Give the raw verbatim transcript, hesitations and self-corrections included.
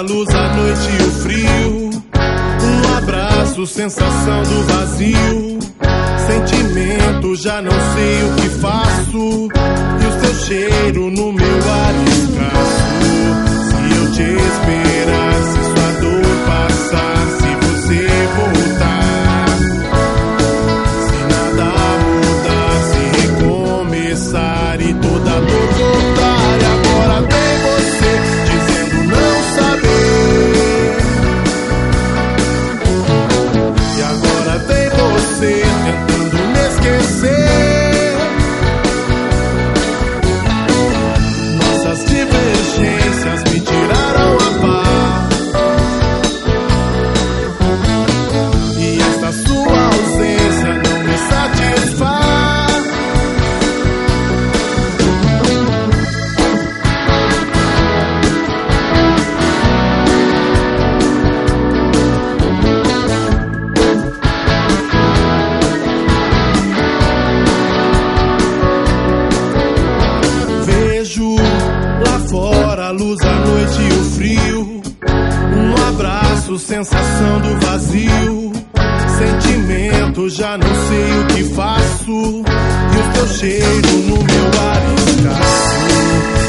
luz, a noite e o frio. Um abraço, sensação do vazio. Sentimento, já não sei o que faço. E o seu cheiro no meu ar escasso. Se eu te esperasse, sua dor passasse, você voltar. Se nada mudasse, recomeçar e toda dor voltar. E agora tem você dizendo não saber. E agora tem você tentando me esquecer. Nossas divergências me tiraram a paz. E esta sua ausência não me satisfaz. Vejo lá fora a luz, a noite e o frio. Um abraço, sensação do vazio. Sentimento, já não sei o que faço. E o teu cheiro no meu ar escasso.